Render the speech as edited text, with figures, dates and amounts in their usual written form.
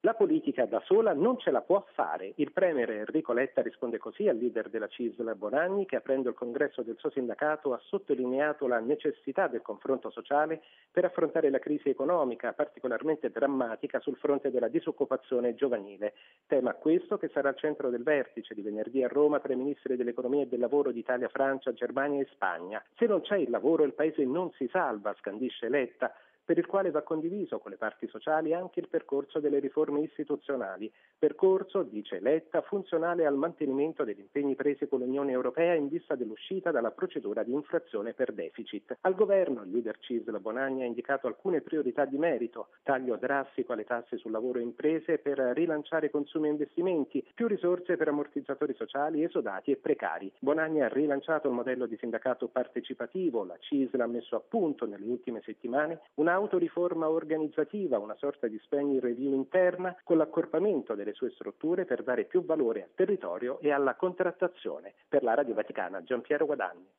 La politica da sola non ce la può fare. Il premier Enrico Letta risponde così al leader della CISL Bonanni, che aprendo il congresso del suo sindacato ha sottolineato la necessità del confronto sociale per affrontare la crisi economica particolarmente drammatica sul fronte della disoccupazione giovanile. Tema questo che sarà al centro del vertice di venerdì a Roma tra i ministri dell'economia e del lavoro di Italia, Francia, Germania e Spagna. Se non c'è il lavoro il paese non si salva, scandisce Letta, per il quale va condiviso con le parti sociali anche il percorso delle riforme istituzionali. Percorso, dice Letta, funzionale al mantenimento degli impegni presi con l'Unione Europea in vista dell'uscita dalla procedura di infrazione per deficit. Al governo il leader CISL Bonanni ha indicato alcune priorità di merito: taglio drastico alle tasse sul lavoro e imprese per rilanciare consumi e investimenti, più risorse per ammortizzatori sociali, esodati e precari. Bonanni ha rilanciato il modello di sindacato partecipativo, la CISL ha messo a punto nelle ultime settimane un'autoriforma organizzativa, una sorta di spending review interna con l'accorpamento delle sue strutture per dare più valore al territorio e alla contrattazione. Per la Radio Vaticana, Giampiero Guadagni.